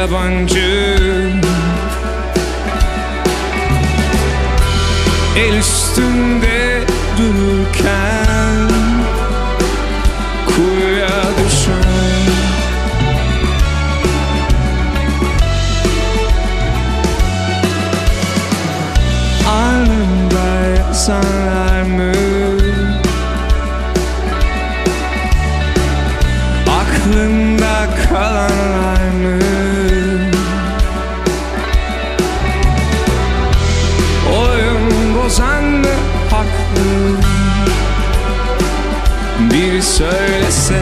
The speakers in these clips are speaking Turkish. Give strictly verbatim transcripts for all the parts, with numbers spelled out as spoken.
yabancı. El üstünde dururken kuyuya düşen. Alnımda yazanlar mı? Aklımda kalanlar mı? Oyun bozan mı haklı? Biri söylese.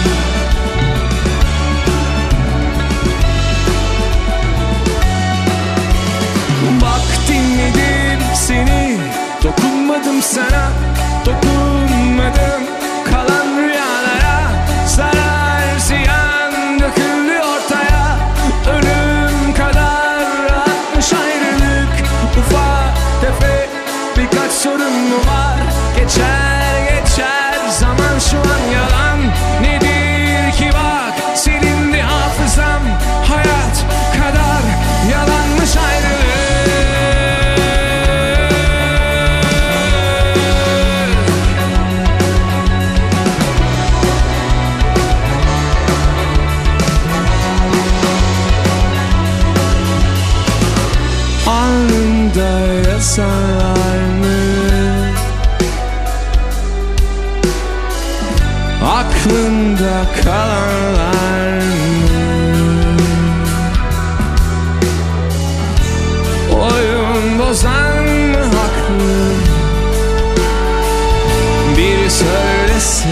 Bak dinledim seni, dokunmadım sana, dokunmadım kalan rüyalara. Zarar ziyan döküldü ortaya, ölüm kadar rahatmış ayrılık. Ufak tefek birkaç sorun mu var? Geçer geçer zaman, şu an yalan nedir ki bak, silindi hafızam. Hayat kadar yalanmış ayrılık. Alnımda yazanlar mı? Aklımda kalanlar mı? Oyun bozan mı haklı? Biri söylese.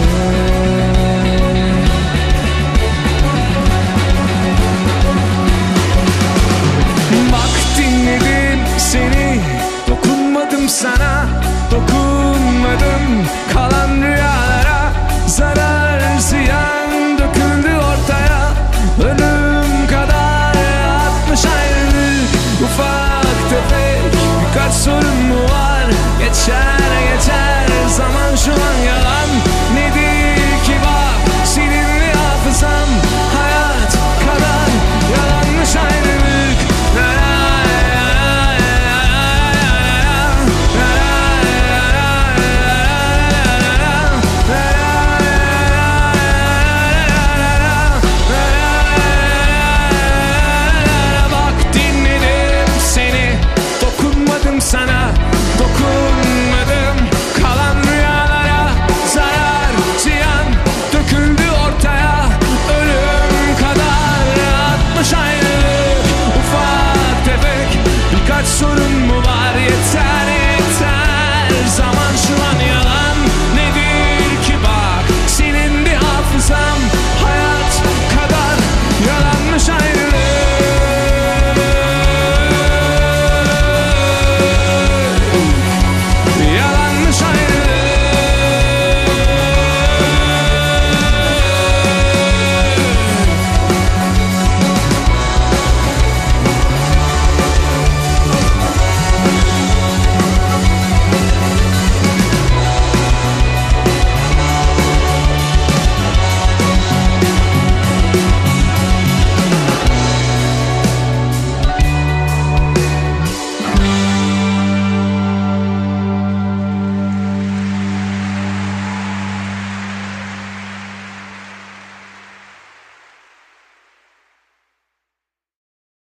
Bak dinledim seni, dokunmadım sana, dokunmadım kalan rüyalara. Zarar ziyan döküldü ortaya, ölüm kadar atmış ayrılık. Ufak tefek birkaç sorun mu var? Geçer geçer zaman, şu an yalan nedir ki bak, silindi hafızam. Hayat kadar yalanmış ayrılık. Sana